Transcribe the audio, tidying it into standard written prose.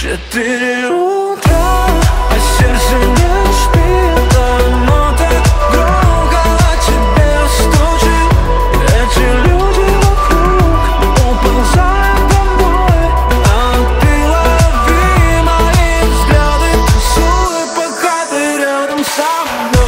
4 утра, а сердце не спит, оно так громко о тебе стучит. Эти люди вокруг уползают домой, а ты лови мои взгляды, танцуй, пока ты рядом со мной.